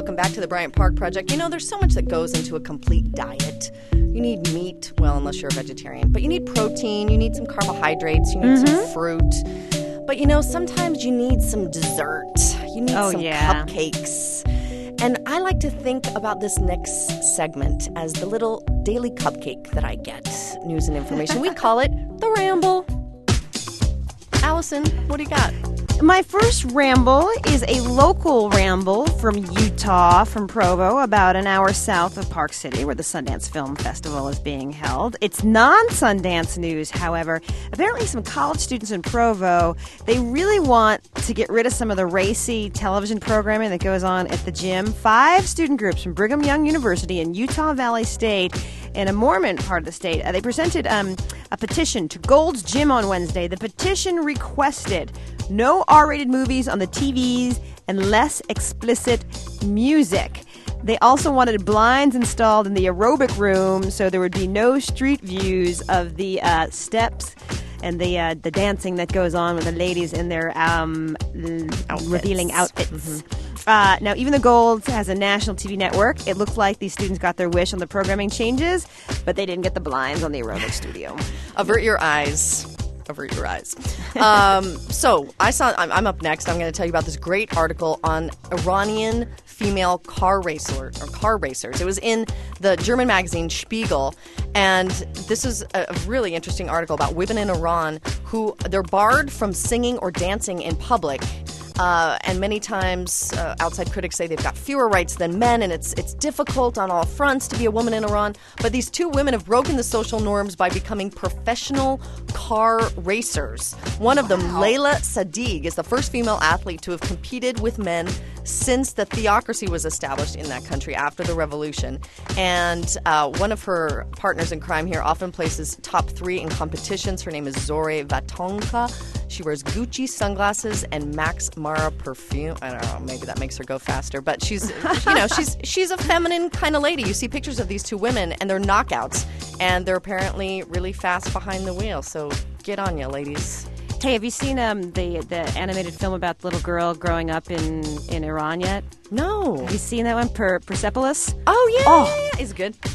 welcome back to the Bryant Park Project. You know, there's so much that goes into a complete diet. You need meat, well, unless you're a vegetarian, but you need protein, you need some carbohydrates, you need some fruit. But, you know, sometimes you need some dessert. You need some cupcakes. And I like to think about this next segment as the little daily cupcake that I get, news and information. We call it The Ramble. Allison, what do you got? My first ramble is a local ramble from Utah, from Provo, about an hour south of Park City, where the Sundance Film Festival is being held. It's non-Sundance news, however. Apparently some college students in Provo, they really want to get rid of some of the racy television programming that goes on at the gym. 5 student groups from Brigham Young University and Utah Valley State in a Mormon part of the state, they presented a petition to Gold's Gym on Wednesday. The petition requested no R-rated movies on the TVs and less explicit music. They also wanted blinds installed in the aerobic room so there would be no street views of the steps and the dancing that goes on with the ladies in their revealing outfits. Now, even the Gold has a national TV network. It looks like these students got their wish on the programming changes, but they didn't get the blinds on the aerobic studio. Avert your eyes. Avert your eyes. So I'm up next. I'm going to tell you about this great article on Iranian female car racers. It was in the German magazine Spiegel, and this is a really interesting article about women in Iran who they're barred from singing or dancing in public. And many times outside critics say they've got fewer rights than men, and it's difficult on all fronts to be a woman in Iran. But these 2 women have broken the social norms by becoming professional car racers. One of them, Layla Sadiq, is the first female athlete to have competed with men since the theocracy was established in that country after the revolution. And one of her partners in crime here often places top 3 in competitions. Her name is Zoreh Vatonka. She wears Gucci sunglasses and Max Mara perfume. I don't know, maybe that makes her go faster. But she's a feminine kind of lady. You see pictures of these 2 women, and they're knockouts. And they're apparently really fast behind the wheel. So get on ya, ladies. Hey, have you seen the animated film about the little girl growing up in Iran yet? No. Have you seen that one, Persepolis? Oh, yeah. It's good.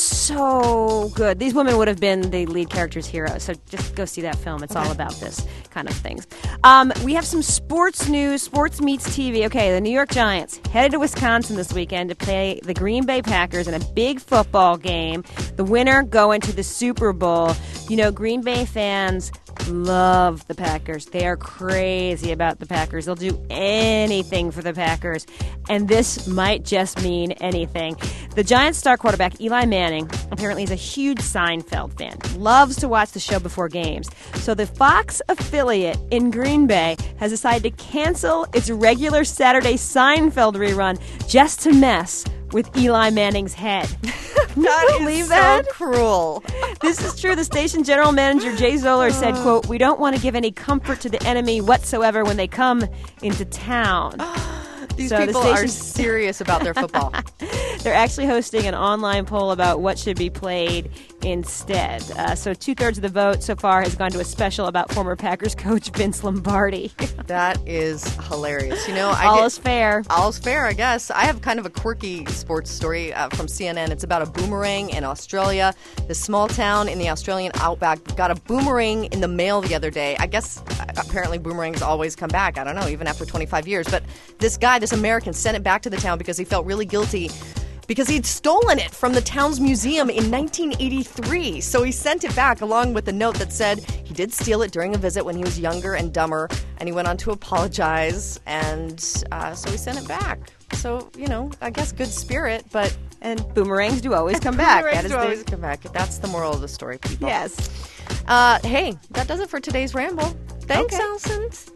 So good. These women would have been the lead character's heroes. So just go see that film. It's all about this kind of things. We have some sports news. Sports meets TV. Okay, the New York Giants headed to Wisconsin this weekend to play the Green Bay Packers in a big football game. The winner going to the Super Bowl. You know, Green Bay fans love the Packers. They are crazy about the Packers. They'll do anything for the Packers. And this might just mean anything. The Giants star quarterback, Eli Manning, apparently is a huge Seinfeld fan. Loves to watch the show before games. So the Fox affiliate in Green Bay has decided to cancel its regular Saturday Seinfeld rerun just to mess with Eli Manning's head. Can you believe that? So cruel. This is true. The station general manager, Jay Zoller, said, quote, "We don't want to give any comfort to the enemy whatsoever when they come into town." These people are serious about their football. They're actually hosting an online poll about what should be played instead. So 2/3 of the vote so far has gone to a special about former Packers coach Vince Lombardi. That is hilarious. You know, All is fair, I guess. I have kind of a quirky sports story from CNN. It's about a boomerang in Australia. This small town in the Australian outback got a boomerang in the mail the other day. I guess apparently boomerangs always come back. I don't know, even after 25 years. But this American sent it back to the town because he felt really guilty because he'd stolen it from the town's museum in 1983. So he sent it back along with a note that said he did steal it during a visit when he was younger and dumber, and he went on to apologize, and so he sent it back. So, you know, I guess good spirit, but... And boomerangs do always come back. Boomerangs do always come back. That's the moral of the story, people. Yes. Hey, that does it for today's ramble. Thanks, Okay. Allison.